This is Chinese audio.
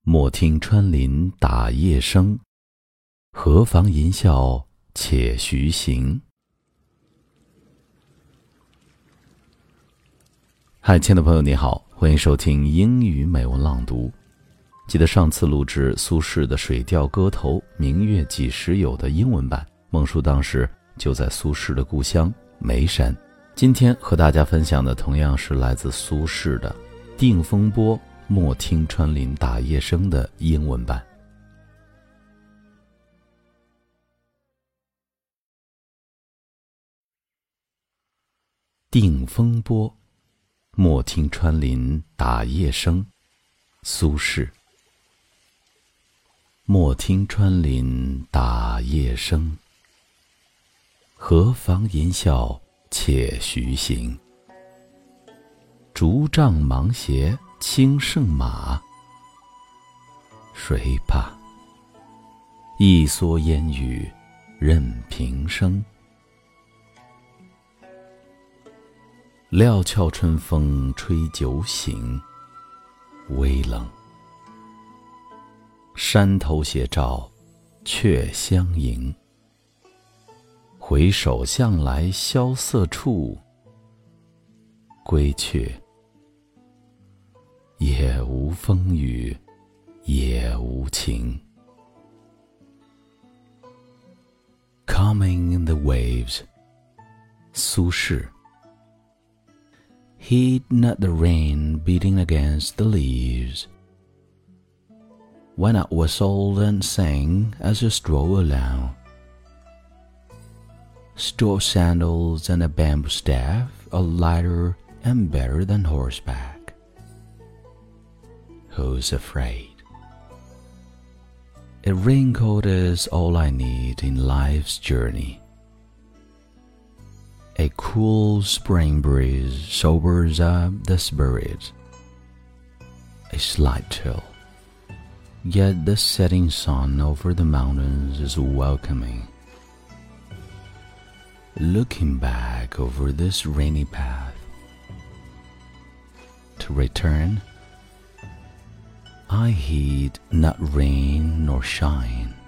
莫听穿林打叶声，何妨吟啸且徐行。嗨，亲爱的朋友你好，欢迎收听英语美文朗读。记得上次录制苏轼的水调歌头《明月几时有》的英文版，孟叔当时就在苏轼的故乡眉山。今天和大家分享的同样是来自苏轼的《定风波莫听穿林打叶声》的英文版。定风波莫听穿林打叶声，苏轼。莫听穿林打叶声，何妨吟啸且徐行。竹杖芒鞋轻胜马，谁怕？一蓑烟雨任平生。料峭春风吹酒醒，微冷。山头斜照却相迎。回首向来萧瑟处，归去，也无风雨也无晴。 Coming in the waves, 苏轼。 Heed not the rain beating against the leaves. Why not whistle and sing as you stroll along? Straw sandals and a bamboo staff are lighter and better than horseback. Who's afraid? A raincoat is all I need in life's journey. A cool spring breeze sobers up the spirit. A slight chill, yet the setting sun over the mountains is welcoming. Looking back over this rainy path, to return, I heed not rain nor shine.